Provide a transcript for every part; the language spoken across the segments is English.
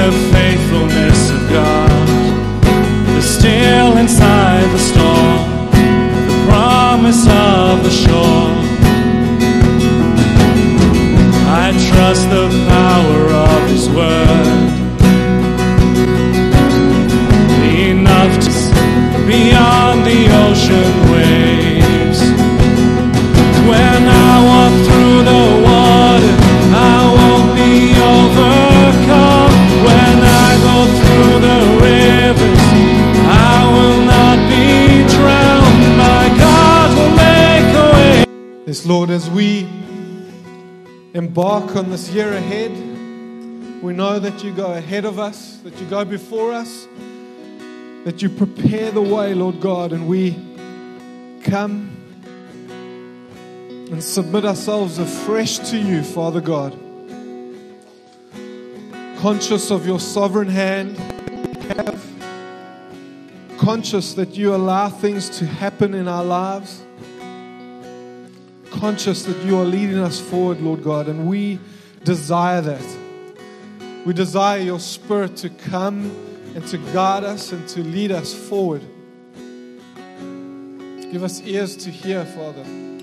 the faithfulness of God is still inside the storm, the promise of the shore. I trust the power of His word, enough to see beyond the ocean waves. When I walk through the water, I won't be overcome. When I go through the rivers, I will not be drowned. My God will make a way. Yes, Lord, as we embark on this year ahead, we know that you go ahead of us, that you go before us, that you prepare the way, Lord God, and we come and submit ourselves afresh to you, Father God. Conscious of your sovereign hand, conscious that you allow things to happen in our lives, conscious that you are leading us forward, Lord God, and we desire that. We desire your Spirit to come and to guide us and to lead us forward. Give us ears to hear, Father,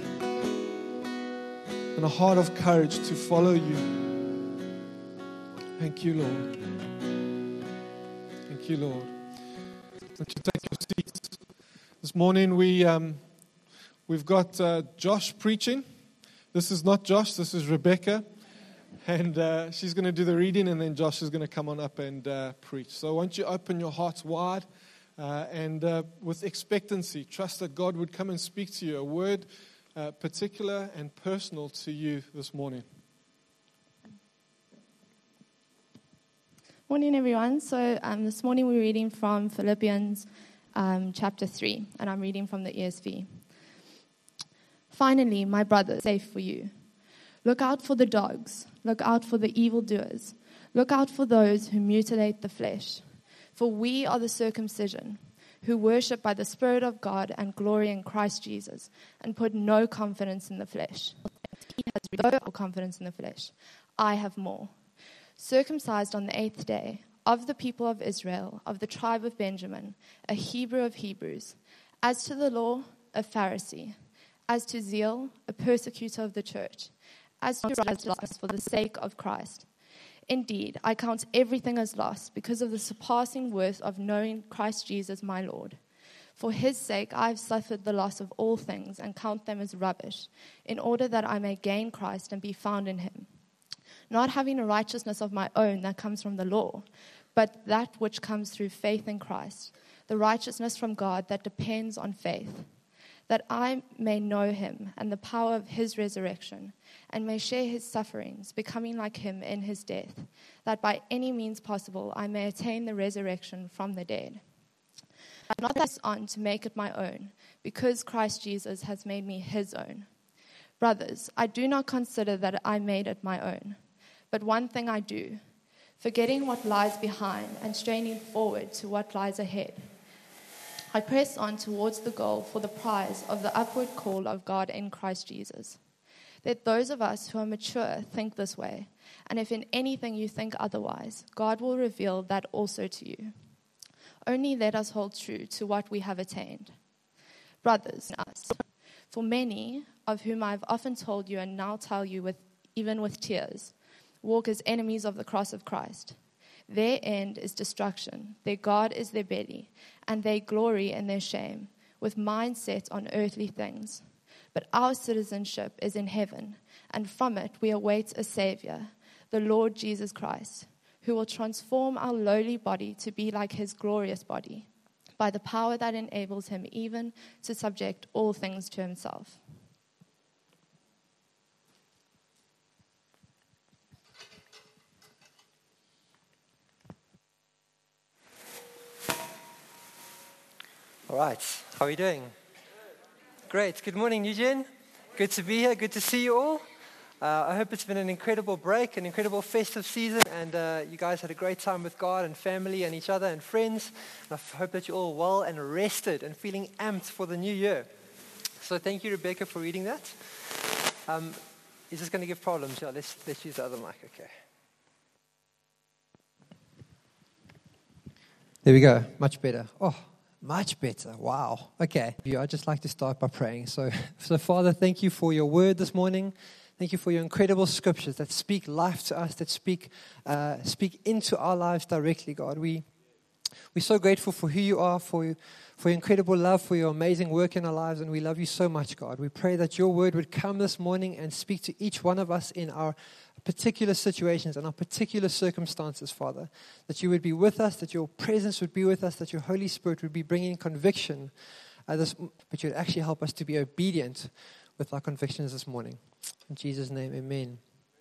and a heart of courage to follow you. Thank you, Lord. Thank you, Lord. Won't you take your seats? This morning we've got Josh preaching. This is not Josh, this is Rebecca. And she's going to do the reading, and then Josh is going to come on up and preach. So won't you open your hearts wide and with expectancy, trust that God would come and speak to you, a word particular and personal to you this morning. Morning, everyone. So this morning we're reading from Philippians chapter 3, and I'm reading from the ESV. Finally, my brothers, safe for you. Look out for the dogs. Look out for the evildoers. Look out for those who mutilate the flesh. For we are the circumcision, who worship by the Spirit of God and glory in Christ Jesus, and put no confidence in the flesh. He has no confidence in the flesh. I have more. Circumcised on the 8th day, of the people of Israel, of the tribe of Benjamin, a Hebrew of Hebrews. As to the law, a Pharisee. As to zeal, a persecutor of the church. As to loss for the sake of Christ. Indeed, I count everything as loss because of the surpassing worth of knowing Christ Jesus my Lord. For his sake I have suffered the loss of all things and count them as rubbish, in order that I may gain Christ and be found in him. Not having a righteousness of my own that comes from the law, but that which comes through faith in Christ, the righteousness from God that depends on faith, that I may know him and the power of his resurrection, and may share his sufferings, becoming like him in his death, that by any means possible I may attain the resurrection from the dead. Not this on to make it my own, because Christ Jesus has made me his own. Brothers, I do not consider that I made it my own, but one thing I do, forgetting what lies behind and straining forward to what lies ahead. I press on towards the goal for the prize of the upward call of God in Christ Jesus. Let those of us who are mature think this way, and if in anything you think otherwise, God will reveal that also to you. Only let us hold true to what we have attained. Brothers, for many of whom I have often told you and now tell you even with tears, walk as enemies of the cross of Christ. Their end is destruction, their God is their belly, and they glory in their shame, with minds set on earthly things. But our citizenship is in heaven, and from it we await a Savior, the Lord Jesus Christ, who will transform our lowly body to be like his glorious body, by the power that enables him even to subject all things to himself. All right, how are you doing? Great. Good morning, Eugene. Good to be here. Good to see you all. I hope it's been an incredible break, an incredible festive season, and you guys had a great time with God and family and each other and friends. And I hope that you're all well and rested and feeling amped for the new year. So thank you, Rebecca, for reading that. Is this going to give problems? Yeah, let's use the other mic. Okay. There we go. Much better. Oh, much better. Wow. Okay. I'd just like to start by praying. So Father, thank you for your word this morning. Thank you for your incredible scriptures that speak life to us, that speak into our lives directly, God. We're so grateful for who you are, for your incredible love, for your amazing work in our lives, and we love you so much, God. We pray that your word would come this morning and speak to each one of us in our particular situations and our particular circumstances, Father. That you would be with us, that your presence would be with us, that your Holy Spirit would be bringing conviction, but you would actually help us to be obedient with our convictions this morning. In Jesus' name, amen.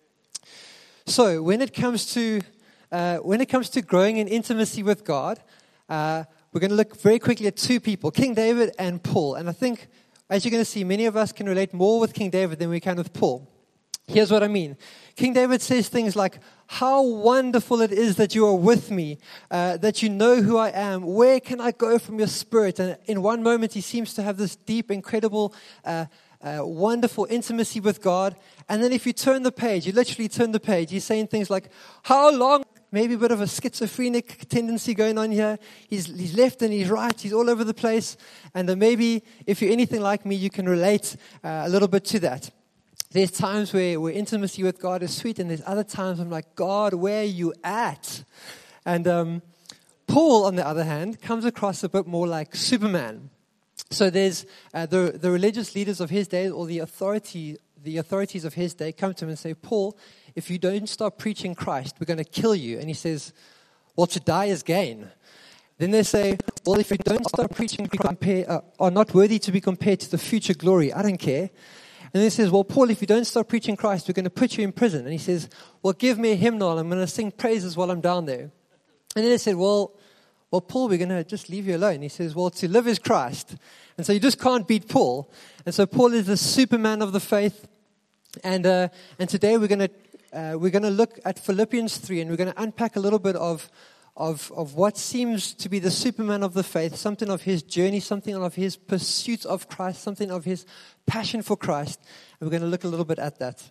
So when it comes to growing in intimacy with God, we're going to look very quickly at two people, King David and Paul. And I think, as you're going to see, many of us can relate more with King David than we can with Paul. Here's what I mean. King David says things like, how wonderful it is that you are with me, that you know who I am. Where can I go from your spirit? And in one moment, he seems to have this deep, incredible, wonderful intimacy with God. And then if you turn the page, you literally turn the page, he's saying things like, how long? Maybe a bit of a schizophrenic tendency going on here. He's left and he's right. He's all over the place. And maybe if you're anything like me, you can relate a little bit to that. There's times where intimacy with God is sweet, and there's other times I'm like, God, where are you at? And Paul, on the other hand, comes across a bit more like Superman. So there's the religious leaders of his day, or the authorities of his day, come to him and say, Paul, if you don't start preaching Christ, we're going to kill you. And he says, well, to die is gain. Then they say, well, if you don't start preaching Christ, are not worthy to be compared to the future glory, I don't care. And then he says, well, Paul, if you don't start preaching Christ, we're going to put you in prison. And he says, well, give me a hymnal. I'm going to sing praises while I'm down there. And then they said, well, Paul, we're going to just leave you alone. He says, well, to live is Christ. And so you just can't beat Paul. And so Paul is the Superman of the faith. And today we're going to look at Philippians 3, and we're going to unpack a little bit of what seems to be the Superman of the faith, something of his journey, something of his pursuit of Christ, something of his passion for Christ. And we're going to look a little bit at that.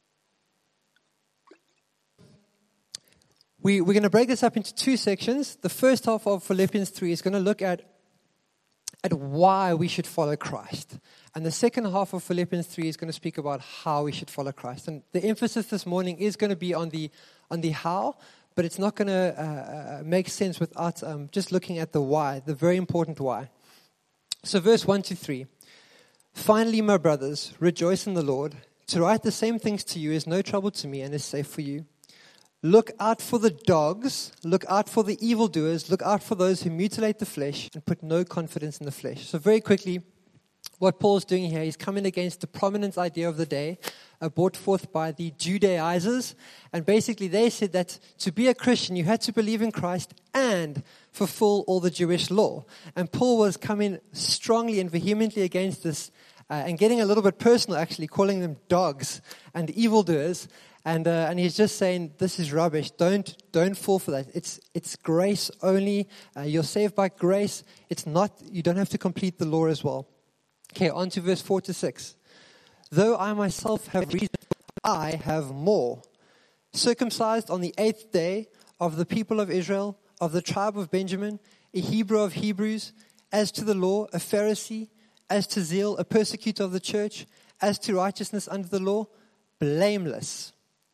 We're going to break this up into two sections. The first half of Philippians 3 is going to look at why we should follow Christ. And the second half of Philippians 3 is going to speak about how we should follow Christ. And the emphasis this morning is going to be on the how, but it's not going to make sense without just looking at the why, the very important why. So verse 1 to 3. Finally, my brothers, rejoice in the Lord. To write the same things to you is no trouble to me and is safe for you. Look out for the dogs, look out for the evildoers, look out for those who mutilate the flesh and put no confidence in the flesh. So very quickly, what Paul's doing here, he's coming against the prominent idea of the day brought forth by the Judaizers. And basically they said that to be a Christian, you had to believe in Christ and fulfill all the Jewish law. And Paul was coming strongly and vehemently against this and getting a little bit personal, actually, calling them dogs and evildoers. And he's just saying, this is rubbish. Don't fall for that. It's grace only. You're saved by grace. It's not, you don't have to complete the law as well. Okay, on to verse 4 to 6. Though I myself have reason, I have more. Circumcised on the 8th day of the people of Israel, of the tribe of Benjamin, a Hebrew of Hebrews, as to the law, a Pharisee, as to zeal, a persecutor of the church, as to righteousness under the law, blameless.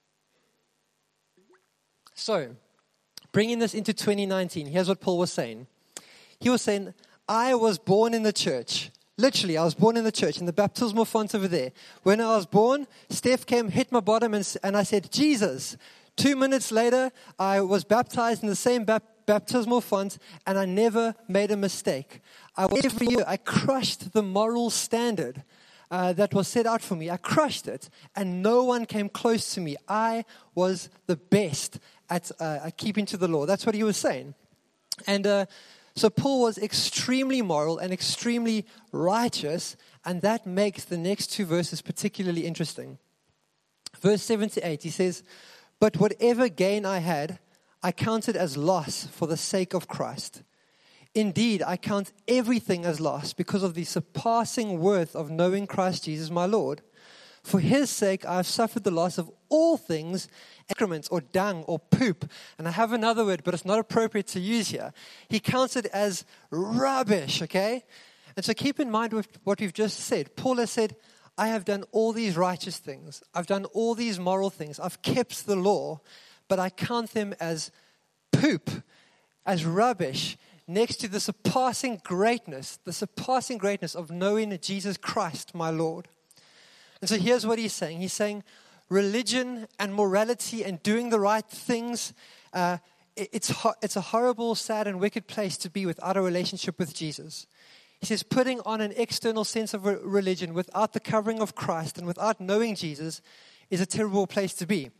So, bringing this into 2019, here's what Paul was saying. He was saying, I was born in the church. Literally, I was born in the church, in the baptismal font over there. When I was born, Steph came, hit my bottom, and I said, Jesus. 2 minutes later, I was baptized in the same baptismal font, and I never made a mistake. Every year, I crushed the moral standard that was set out for me. I crushed it, and no one came close to me. I was the best at keeping to the law. That's what he was saying. And so Paul was extremely moral and extremely righteous, and that makes the next two verses particularly interesting. Verse 7 to 8, he says, but whatever gain I had, I counted as loss for the sake of Christ. Indeed, I count everything as loss because of the surpassing worth of knowing Christ Jesus my Lord. For his sake I have suffered the loss of all things, excrement or dung or poop. And I have another word, but it's not appropriate to use here. He counts it as rubbish, okay? And so keep in mind with what we've just said. Paul has said, I have done all these righteous things. I've done all these moral things. I've kept the law, but I count them as poop, as rubbish, next to the surpassing greatness of knowing Jesus Christ, my Lord. And so here's what he's saying. He's saying religion and morality and doing the right things, it's a horrible, sad, and wicked place to be without a relationship with Jesus. He says putting on an external sense of religion without the covering of Christ and without knowing Jesus is a terrible place to be.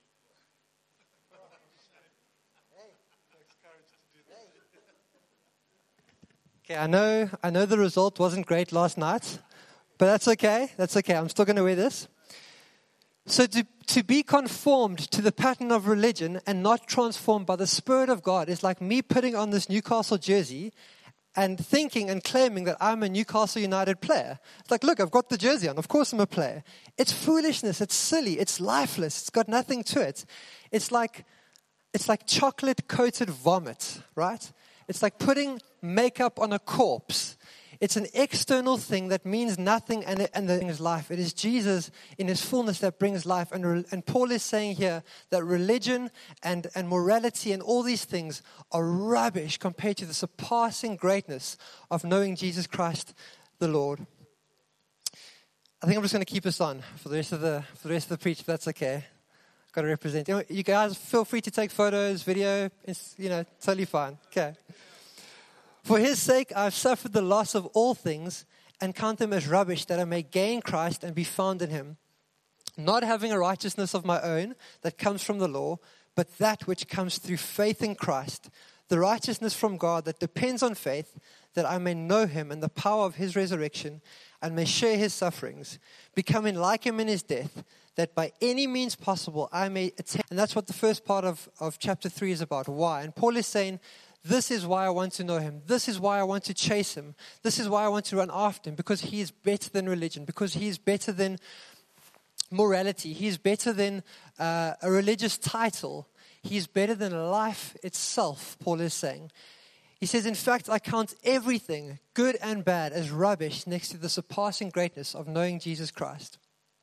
Okay, I know the result wasn't great last night, but that's okay. That's okay. I'm still going to wear this. So to be conformed to the pattern of religion and not transformed by the Spirit of God is like me putting on this Newcastle jersey and thinking and claiming that I'm a Newcastle United player. It's like, look, I've got the jersey on. Of course I'm a player. It's foolishness. It's silly. It's lifeless. It's got nothing to it. It's like chocolate-coated vomit, right? It's like putting makeup on a corpse. It's an external thing that means nothing and that brings life. It is Jesus in his fullness that brings life. And Paul is saying here that religion and morality and all these things are rubbish compared to the surpassing greatness of knowing Jesus Christ the Lord. I think I'm just going to keep this on for the rest of the preach, if that's okay. Got to represent. You guys feel free to take photos, video. It's, totally fine. Okay. For his sake, I have suffered the loss of all things and count them as rubbish that I may gain Christ and be found in him, not having a righteousness of my own that comes from the law, but that which comes through faith in Christ, the righteousness from God that depends on faith, that I may know him and the power of his resurrection and may share his sufferings, becoming like him in his death, that by any means possible I may attain. And that's what the first part of chapter 3 is about. Why? And Paul is saying, this is why I want to know him. This is why I want to chase him. This is why I want to run after him, because he is better than religion, because he is better than morality. He is better than a religious title. He is better than life itself, Paul is saying. He says, in fact, I count everything, good and bad, as rubbish next to the surpassing greatness of knowing Jesus Christ.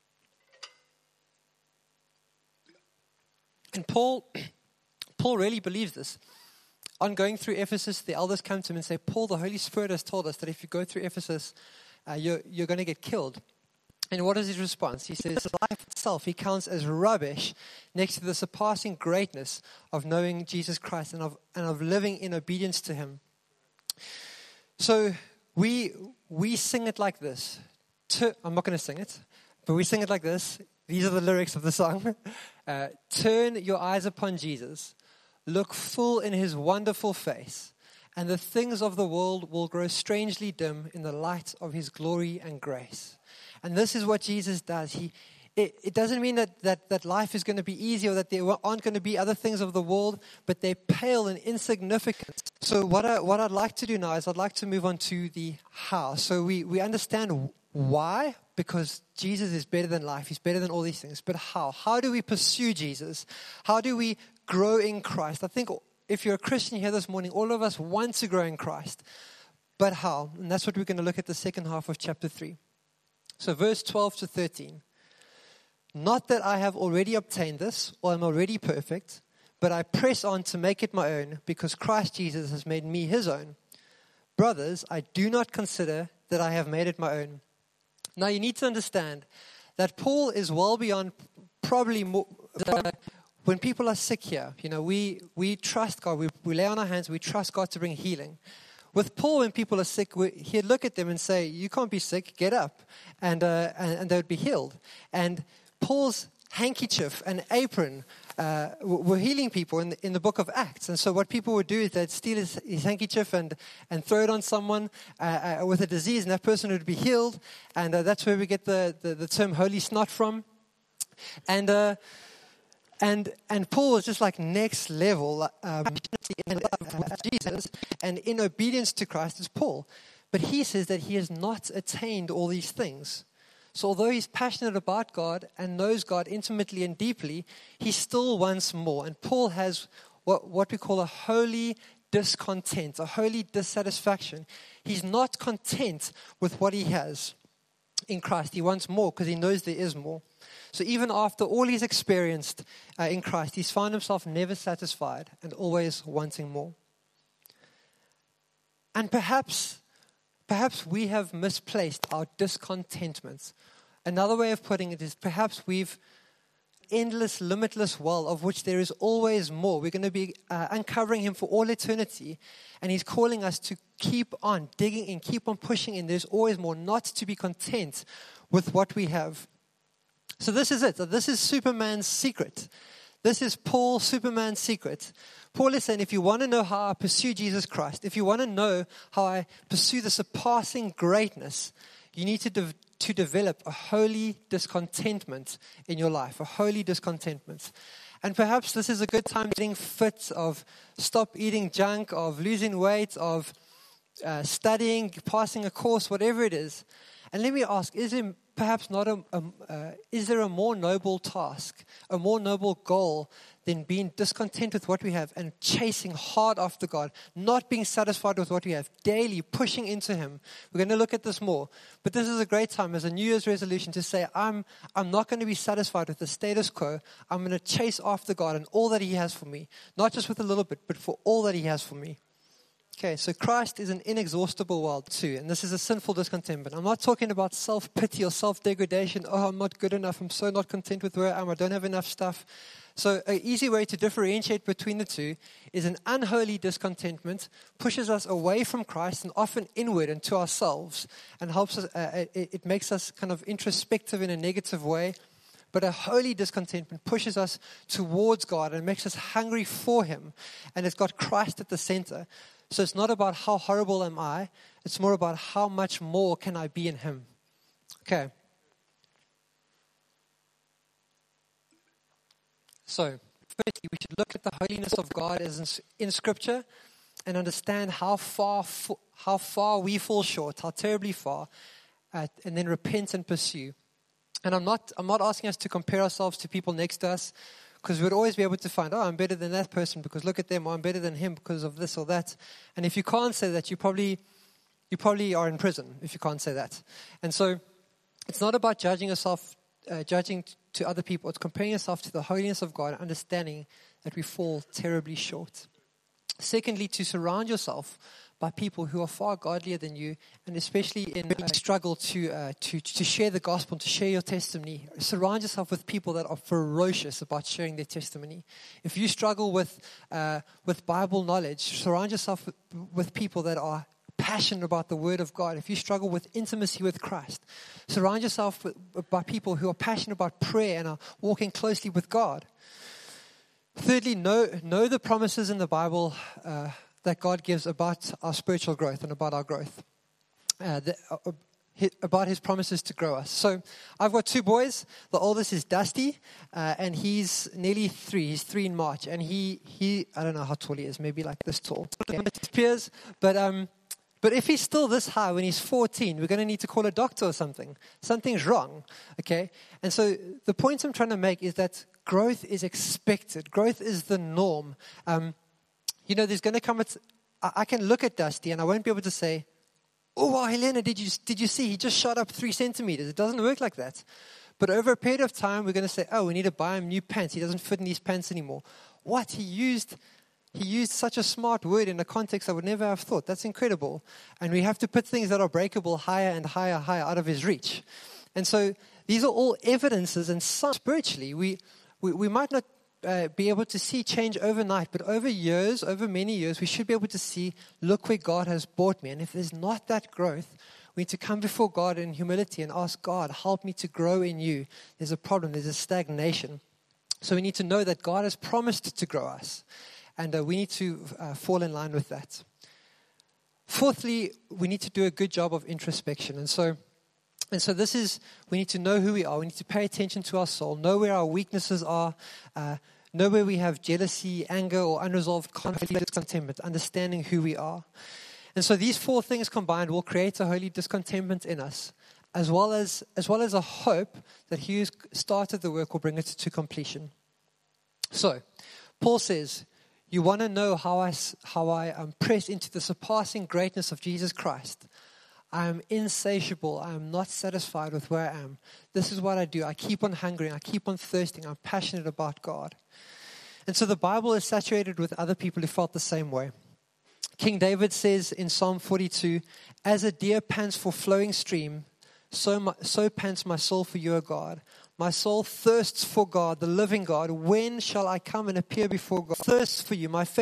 And Paul really believes this. On going through Ephesus, the elders come to him and say, Paul, the Holy Spirit has told us that if you go through Ephesus, you're going to get killed. And what is his response? He says, life itself he counts as rubbish next to the surpassing greatness of knowing Jesus Christ and of living in obedience to him. So we sing it like this. I'm not going to sing it, but we sing it like this. These are the lyrics of the song. Turn your eyes upon Jesus. Look full in his wonderful face, and the things of the world will grow strangely dim in the light of his glory and grace. And this is what Jesus does. It doesn't mean that life is going to be easy or that there aren't going to be other things of the world, but they're pale and insignificant. So what I'd like to do now is I'd like to move on to the how. So we understand why, because Jesus is better than life. He's better than all these things. But how? How do we pursue Jesus? How do we grow in Christ? I think if you're a Christian here this morning, all of us want to grow in Christ. But how? And that's what we're going to look at the second half of chapter 3. So verse 12 to 13. Not that I have already obtained this or am already perfect, but I press on to make it my own because Christ Jesus has made me his own. Brothers, I do not consider that I have made it my own. Now you need to understand that Paul is well beyond probably more... When people are sick here, we trust God. We lay on our hands. We trust God to bring healing. With Paul, when people are sick, he'd look at them and say, you can't be sick, get up. And they would be healed. And Paul's handkerchief and apron were healing people in the book of Acts. And so what people would do is they'd steal his handkerchief and throw it on someone with a disease, and that person would be healed. And that's where we get the term holy snot from. And Paul was just like next level in love with Jesus and in obedience to Christ as Paul. But he says that he has not attained all these things. So although he's passionate about God and knows God intimately and deeply, he still wants more. And Paul has what we call a holy discontent, a holy dissatisfaction. He's not content with what he has in Christ. He wants more because he knows there is more. So even after all he's experienced in Christ, he's found himself never satisfied and always wanting more. And perhaps we have misplaced our discontentment. Another way of putting it is perhaps we've endless, limitless well of which there is always more. We're going to be uncovering him for all eternity. And he's calling us to keep on digging in, keep on pushing in. There's always more, not to be content with what we have. So this is it. This is Superman's secret. This is Paul, Superman's secret. Paul is saying, if you want to know how I pursue Jesus Christ, if you want to know how I pursue the surpassing greatness, you need to develop a holy discontentment in your life, a holy discontentment. And perhaps this is a good time getting fit, of stop eating junk, of losing weight, of studying, passing a course, whatever it is. And let me ask, is there perhaps not is there a more noble task, a more noble goal than being discontent with what we have and chasing hard after God, not being satisfied with what we have, daily pushing into him? We're going to look at this more. But this is a great time as a New Year's resolution to say, I'm not going to be satisfied with the status quo. I'm going to chase after God and all that he has for me, not just with a little bit, but for all that he has for me. Okay, so Christ is an inexhaustible world too, and this is a sinful discontentment. I'm not talking about self-pity or self-degradation. Oh, I'm not good enough. I'm so not content with where I am. I don't have enough stuff. So an easy way to differentiate between the two is an unholy discontentment pushes us away from Christ and often inward into ourselves and helps us. It makes us kind of introspective in a negative way. But a holy discontentment pushes us towards God and makes us hungry for him, and it's got Christ at the center. So it's not about how horrible am I, it's more about how much more can I be in him. Okay. So, firstly, we should look at the holiness of God as in Scripture and understand how far we fall short, how terribly far, and then repent and pursue. And I'm not asking us to compare ourselves to people next to us, because we'd always be able to find, I'm better than that person because look at them, or I'm better than him because of this or that. And if you can't say that, you probably are in prison if you can't say that. And so it's not about judging yourself, judging to other people. It's comparing yourself to the holiness of God, understanding that we fall terribly short. Secondly, to surround yourself by people who are far godlier than you, and especially in struggle to share the gospel, to share your testimony. Surround yourself with people that are ferocious about sharing their testimony. If you struggle with Bible knowledge, surround yourself with people that are passionate about the Word of God. If you struggle with intimacy with Christ, surround yourself by people who are passionate about prayer and are walking closely with God. Thirdly, know the promises in the Bible that God gives about our spiritual growth and about our growth, about his promises to grow us. So I've got two boys. The oldest is Dusty, and he's nearly 3. He's 3 in March, and he I don't know how tall he is, maybe like this tall. Okay. His peers, but if he's still this high when he's 14, we're going to need to call a doctor or something. Something's wrong, okay? And so the point I'm trying to make is that growth is expected. Growth is the norm. There's going to come. I can look at Dusty and I won't be able to say, "Oh wow, Helena, did you see? He just shot up 3 centimeters." It doesn't work like that. But over a period of time, we're going to say, "Oh, we need to buy him new pants. He doesn't fit in these pants anymore." What he used such a smart word in a context I would never have thought. That's incredible. And we have to put things that are breakable higher and higher out of his reach. And so these are all evidences, and spiritually, we might not be able to see change overnight, but over many years, we should be able to see, look where God has brought me. And if there's not that growth, we need to come before God in humility and ask God, help me to grow in you. There's a problem. There's a stagnation. So we need to know that God has promised to grow us. And we need to fall in line with that. Fourthly, we need to do a good job of introspection. And so this is, we need to know who we are. We need to pay attention to our soul, know where our weaknesses are, know where we have jealousy, anger, or unresolved conflict, discontentment, understanding who we are. And so these 4 things combined will create a holy discontentment in us. as well as a hope that he who started the work will bring it to completion. So, Paul says, you want to know how I press into the surpassing greatness of Jesus Christ. I am insatiable. I am not satisfied with where I am. This is what I do. I keep on hungering. I keep on thirsting. I'm passionate about God. And so the Bible is saturated with other people who felt the same way. King David says in Psalm 42, as a deer pants for flowing stream, so pants my soul for you, O God. My soul thirsts for God, the living God. When shall I come and appear before God? Thirsts for you. My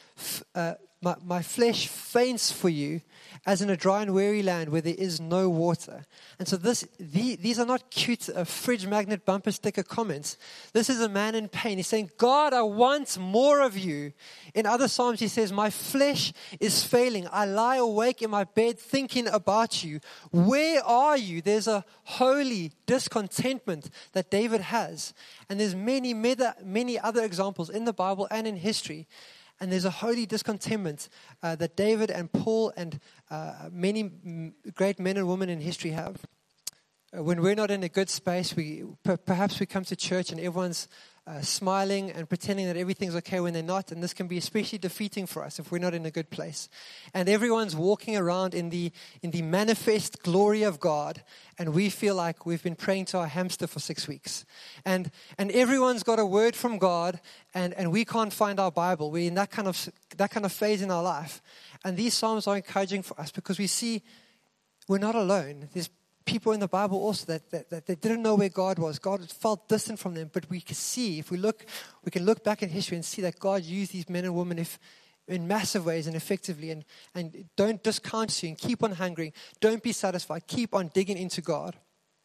flesh faints for you, as in a dry and weary land where there is no water. And so these are not cute fridge magnet bumper sticker comments. This is a man in pain. He's saying, God, I want more of you. In other Psalms, he says, my flesh is failing. I lie awake in my bed thinking about you. Where are you? There's a holy discontentment that David has. And there's many other examples in the Bible and in history. And there's a holy discontentment that David and Paul and many great men and women in history have. When we're not in a good space, perhaps we come to church and everyone's smiling and pretending that everything's okay when they're not. And this can be especially defeating for us if we're not in a good place. And everyone's walking around in the manifest glory of God. And we feel like we've been praying to our hamster for 6 weeks. And everyone's got a word from God. And we can't find our Bible. We're in that kind of phase in our life. And these Psalms are encouraging for us because we see we're not alone. There's people in the Bible also that they didn't know where God was. God felt distant from them. But we can see, we can look back in history and see that God used these men and women in massive ways and effectively. And don't discount you and keep on hungering. Don't be satisfied. Keep on digging into God.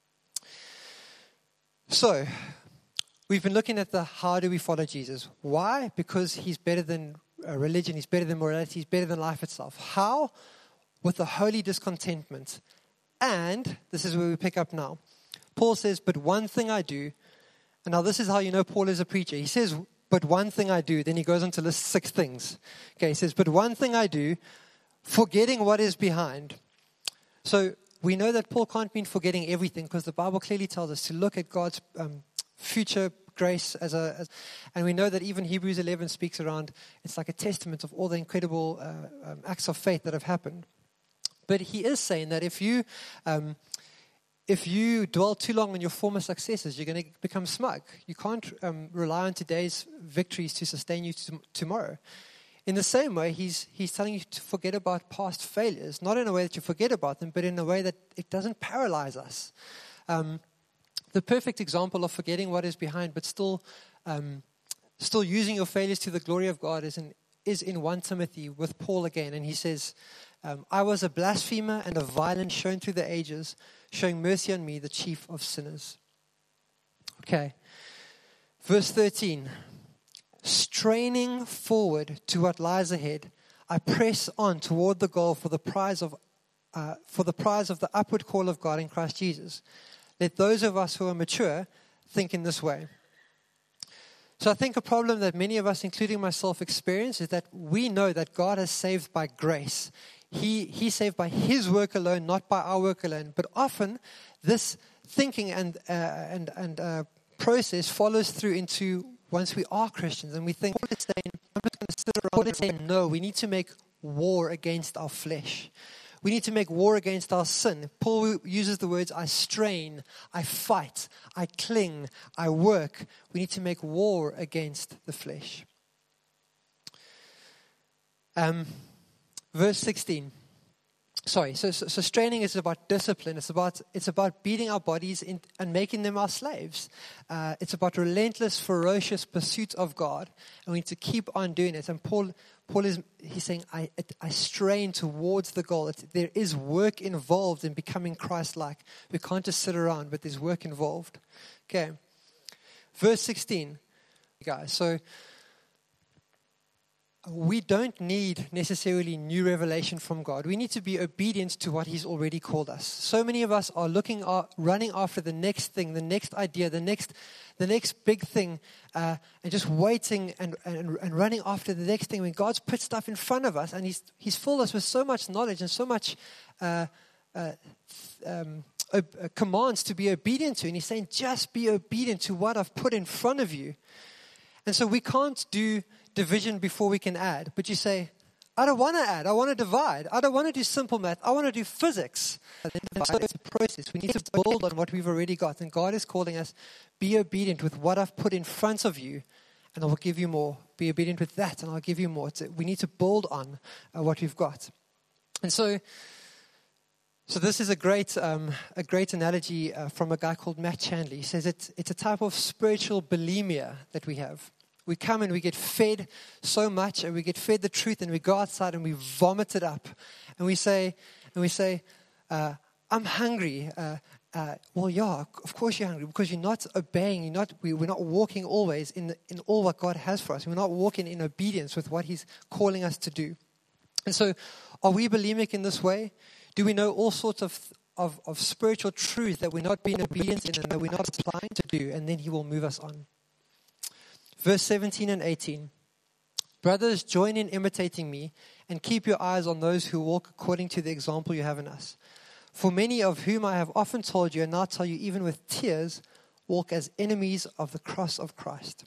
So, we've been looking at how do we follow Jesus. Why? Because he's better than religion. He's better than morality. He's better than life itself. How? With a holy discontentment. And this is where we pick up now. Paul says, but one thing I do. And now this is how you know Paul is a preacher. He says, but one thing I do. Then he goes on to list 6 things. Okay, he says, but one thing I do, forgetting what is behind. So we know that Paul can't mean forgetting everything because the Bible clearly tells us to look at God's future grace and we know that even Hebrews 11 speaks around, it's like a testament of all the incredible acts of faith that have happened. But he is saying that if you dwell too long on your former successes, you're going to become smug. You can't rely on today's victories to sustain you tomorrow. In the same way, he's telling you to forget about past failures, not in a way that you forget about them, but in a way that it doesn't paralyze us. The perfect example of forgetting what is behind, but still using your failures to the glory of God is in 1 Timothy with Paul again. And he says, I was a blasphemer and a violent shown through the ages, showing mercy on me, the chief of sinners. Okay. Verse 13. Straining forward to what lies ahead, I press on toward the goal for the prize of the upward call of God in Christ Jesus. Let those of us who are mature think in this way. So I think a problem that many of us, including myself, experience is that we know that God has saved by grace. He saved by His work alone, not by our work alone. But often this thinking and process follows through into once we are Christians and we think, I'm just going to sit around and say, no, we need to make war against our flesh. We need to make war against our sin. Paul uses the words, I strain, I fight, I cling, I work. We need to make war against the flesh. Verse 16. So straining is about discipline. It's about beating our bodies and making them our slaves. It's about relentless, ferocious pursuit of God, and we need to keep on doing it. And he's saying, I strain towards the goal. There is work involved in becoming Christ-like. We can't just sit around, but there's work involved. Okay, verse 16, guys. So we don't need necessarily new revelation from God. We need to be obedient to what He's already called us. So many of us are running after the next thing, the next idea, the next big thing, and just waiting and running after the next thing when God's put stuff in front of us and He's filled us with so much knowledge and so much commands to be obedient to. And he's saying, just be obedient to what I've put in front of you. And so we can't do division before we can add. But you say, I don't want to add. I want to divide. I don't want to do simple math. I want to do physics. And so it's a process. We need to build on what we've already got. And God is calling us, be obedient with what I've put in front of you, and I will give you more. Be obedient with that, and I'll give you more. We need to build on what we've got. And so this is a great analogy from a guy called Matt Chandler. He says it's a type of spiritual bulimia that we have. We come and we get fed so much, and we get fed the truth, and we go outside and we vomit it up, and we say, I'm hungry. Well, yeah, of course you're hungry, because you're not obeying. We're not walking always in all what God has for us. We're not walking in obedience with what He's calling us to do. And so, are we bulimic in this way? Do we know all sorts of spiritual truth that we're not being obedient in and that we're not applying to do? And then He will move us on. Verse 17 and 18. Brothers, join in imitating me and keep your eyes on those who walk according to the example you have in us. For many of whom I have often told you and now tell you even with tears, walk as enemies of the cross of Christ.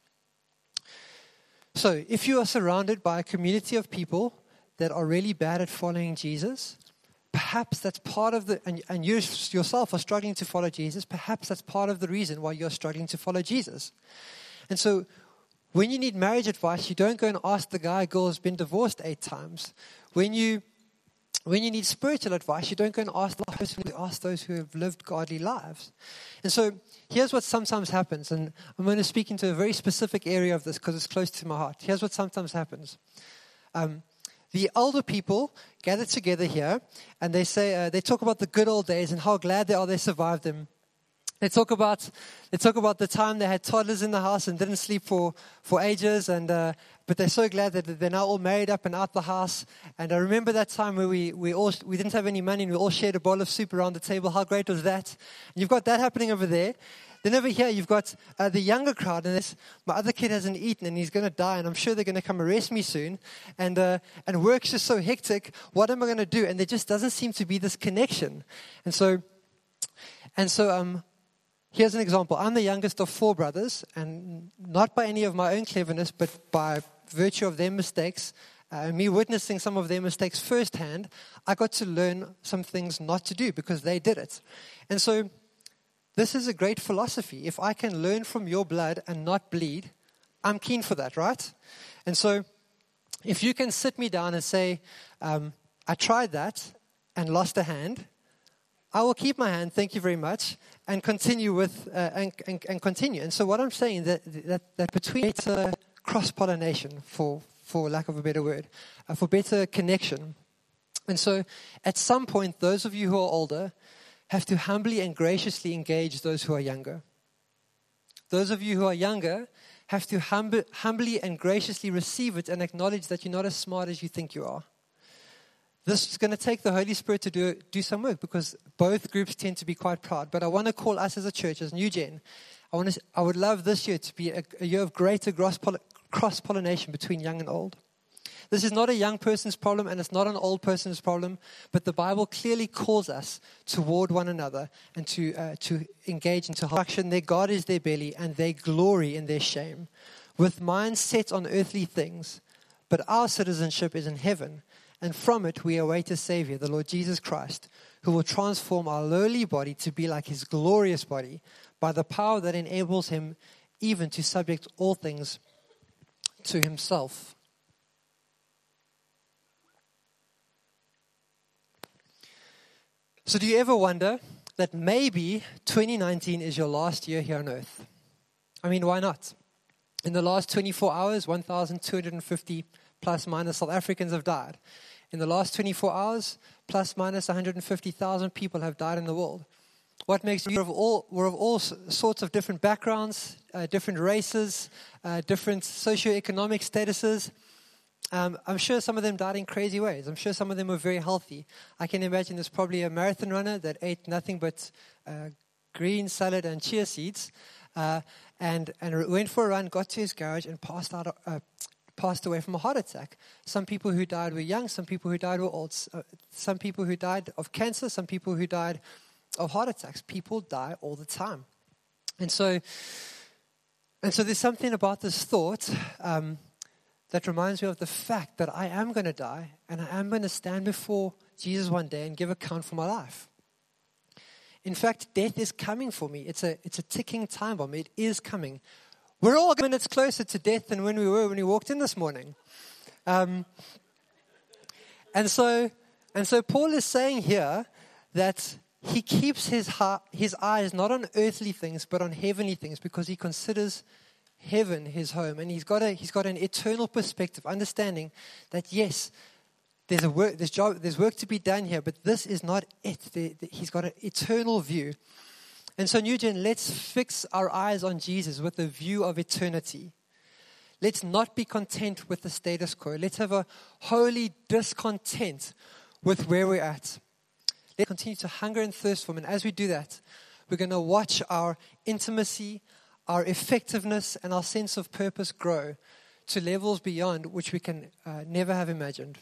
So if you are surrounded by a community of people that are really bad at following Jesus, perhaps that's part of and you yourself are struggling to follow Jesus, perhaps that's part of the reason why you're struggling to follow Jesus. And so when you need marriage advice, you don't go and ask the guy or girl who's been divorced 8 times. When you need spiritual advice, you don't go and ask the person, you ask those who have lived godly lives. And so here's what sometimes happens, and I'm going to speak into a very specific area of this because it's close to my heart. Here's what sometimes happens. The older people gather together here, and they talk about the good old days and how glad they are they survived them. They talk about the time they had toddlers in the house and didn't sleep for ages, but they're so glad that they're now all married up and out the house. And I remember that time where we didn't have any money and we all shared a bowl of soup around the table. How great was that? And you've got that happening over there. Then over here you've got the younger crowd, and my other kid hasn't eaten and he's going to die, and I'm sure they're going to come arrest me soon. And work's just so hectic. What am I going to do? And there just doesn't seem to be this connection. And so. Here's an example. I'm the youngest of 4 brothers, and not by any of my own cleverness, but by virtue of their mistakes, me witnessing some of their mistakes firsthand, I got to learn some things not to do because they did it. And so this is a great philosophy. If I can learn from your blood and not bleed, I'm keen for that, right? And so if you can sit me down and say, I tried that and lost a hand, I will keep my hand, thank you very much, and continue with and continue. And so what I'm saying that between it's a cross-pollination, for lack of a better word, for better connection. And so at some point, those of you who are older have to humbly and graciously engage those who are younger. Those of you who are younger have to humbly and graciously receive it and acknowledge that you're not as smart as you think you are. This is going to take the Holy Spirit to do some work, because both groups tend to be quite proud. But I want to call us as a church, as New Gen, I would love this year to be a year of greater cross-pollination between young and old. This is not a young person's problem, and it's not an old person's problem, but the Bible clearly calls us toward one another and to engage into action. Their God is their belly, and they glory in their shame, with minds set on earthly things. But our citizenship is in heaven, and from it we await a Savior, the Lord Jesus Christ, who will transform our lowly body to be like His glorious body by the power that enables Him even to subject all things to Himself. So do you ever wonder that maybe 2019 is your last year here on earth? I mean, why not? In the last 24 hours, 1,250 plus minus South Africans have died. In the last 24 hours, plus minus 150,000 people have died in the world. What makes you? We're of all sorts of different backgrounds, different races, different socioeconomic statuses. I'm sure some of them died in crazy ways. I'm sure some of them were very healthy. I can imagine there's probably a marathon runner that ate nothing but green salad and chia seeds, and went for a run, got to his garage, and passed away from a heart attack. Some people who died were young, some people who died were old, some people who died of cancer, some people who died of heart attacks. People die all the time. And so there's something about this thought that reminds me of the fact that I am going to die and I am going to stand before Jesus one day and give account for my life. In fact, death is coming for me. It's a ticking time bomb. It is coming. We're all minutes closer to death than when we walked in this morning. And so Paul is saying here that he keeps his eyes not on earthly things but on heavenly things, because he considers heaven his home, and he's got an eternal perspective, understanding that yes, there's work to be done here, but this is not it. He's got an eternal view. And so, New Gen, let's fix our eyes on Jesus with a view of eternity. Let's not be content with the status quo. Let's have a holy discontent with where we're at. Let's continue to hunger and thirst for Him. And as we do that, we're going to watch our intimacy, our effectiveness, and our sense of purpose grow to levels beyond which we can never have imagined.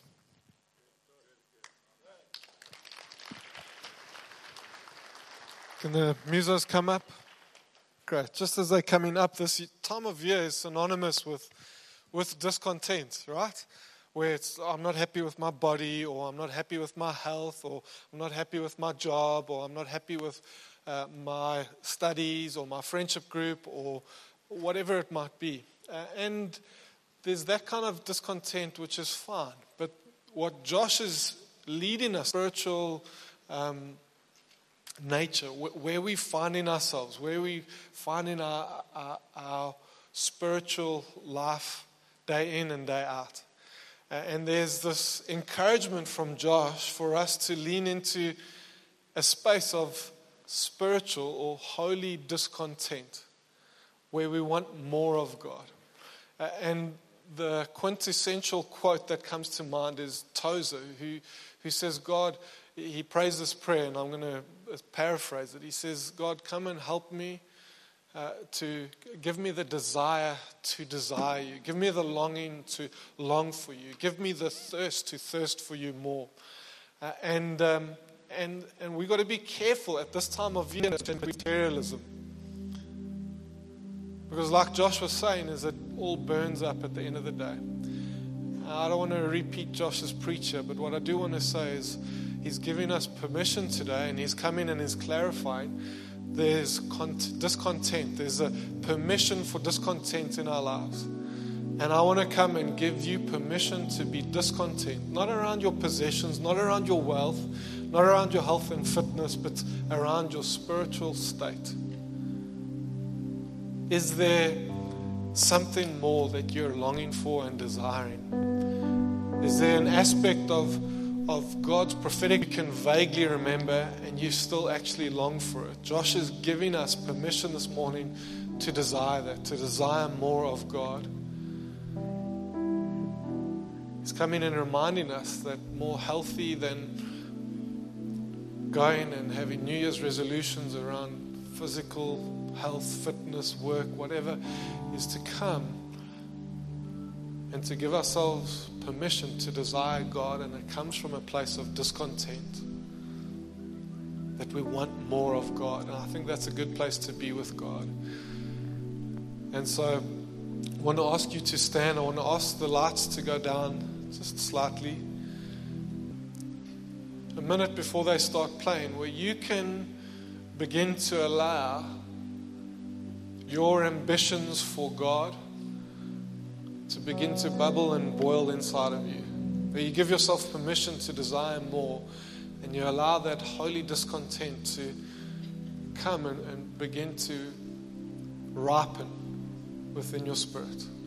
Can the musos come up? Great. Just as they're coming up, this time of year is synonymous with discontent, right? Where it's, I'm not happy with my body, or I'm not happy with my health, or I'm not happy with my job, or I'm not happy with my studies, or my friendship group, or whatever it might be. And there's that kind of discontent, which is fine. But what Josh is leading us, spiritual nature, where we finding ourselves, where we finding our spiritual life day in and day out. And there's this encouragement from Josh for us to lean into a space of spiritual or holy discontent, where we want more of God. And the quintessential quote that comes to mind is Tozer, who says, God, he prays this prayer, and I'm going to paraphrase it. He says, God, come and help me to give me the desire to desire you. Give me the longing to long for you. Give me the thirst to thirst for you more. And we've got to be careful at this time of year with materialism. Because like Josh was saying, is it all burns up at the end of the day. I don't want to repeat Josh's preacher, but what I do want to say is he's giving us permission today, and he's coming and he's clarifying there's discontent. There's a permission for discontent in our lives. And I want to come and give you permission to be discontent, not around your possessions, not around your wealth, not around your health and fitness, but around your spiritual state. Is there something more that you're longing for and desiring? Is there an aspect of God's prophetic you can vaguely remember and you still actually long for it? Josh is giving us permission this morning to desire that, to desire more of God. He's coming and reminding us that more healthy than going and having New Year's resolutions around physical health, fitness, work, whatever, is to come and to give ourselves permission to desire God, and it comes from a place of discontent, that we want more of God. And I think that's a good place to be with God. And so I want to ask you to stand. I want to ask the lights to go down just slightly. A minute before they start playing, where you can begin to allow your ambitions for God to begin to bubble and boil inside of you. Where you give yourself permission to desire more, and you allow that holy discontent to come and begin to ripen within your spirit.